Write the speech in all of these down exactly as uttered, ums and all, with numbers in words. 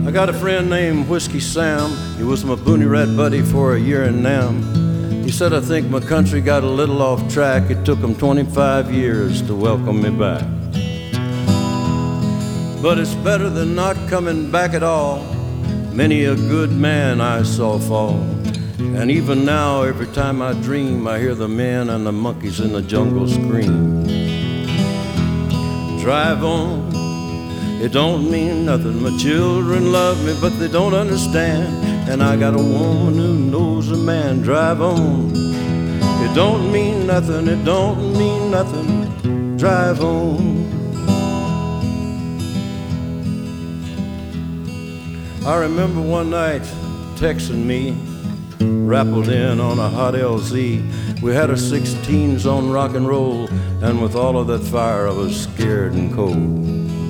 I got a friend named Whiskey Sam. He was my Booney Rat buddy for a year in Nam. He said, I think my country got a little off track. It took him twenty-five years to welcome me back. But it's better than not coming back at all. Many a good man I saw fall. And even now, every time I dream, I hear the men and the monkeys in the jungle scream. Drive on, it don't mean nothing. My children love me, but they don't understand. And I got a woman who knows a man. Drive on, it don't mean nothing. It don't mean nothing. Drive on. I remember one night texting me, rappled in on a hot L Z. We had a sixteens on rock and roll, and with all of that fire I was scared and cold.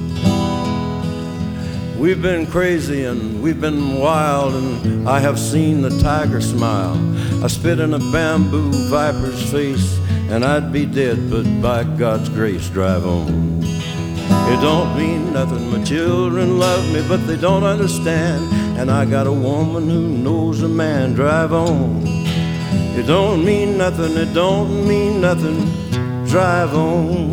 We've been crazy and we've been wild, and I have seen the tiger smile. I spit in a bamboo viper's face, and I'd be dead, but by God's grace, drive on. It don't mean nothing. My children love me, but they don't understand. And I got a woman who knows a man. Drive on. It don't mean nothing. It don't mean nothing. Drive on.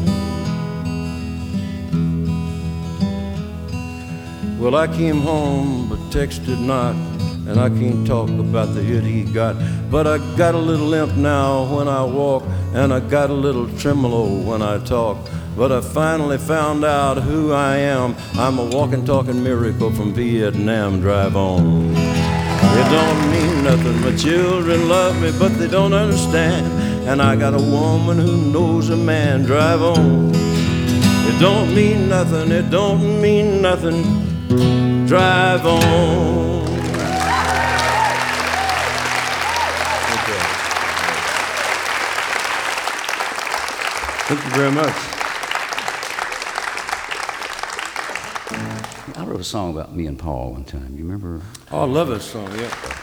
Well, I came home but texted not, and I can't talk about the hit he got. But I got a little limp now when I walk, and I got a little tremolo when I talk. But I finally found out who I am. I'm a walking, talking miracle from Vietnam. Drive on. It don't mean nothing. My children love me, but they don't understand. And I got a woman who knows a man. Drive on. It don't mean nothing. It don't mean nothing. Drive on. Okay. Thank you very much. I wrote a song about me and Paul one time. You remember? Oh, I love that song, yeah.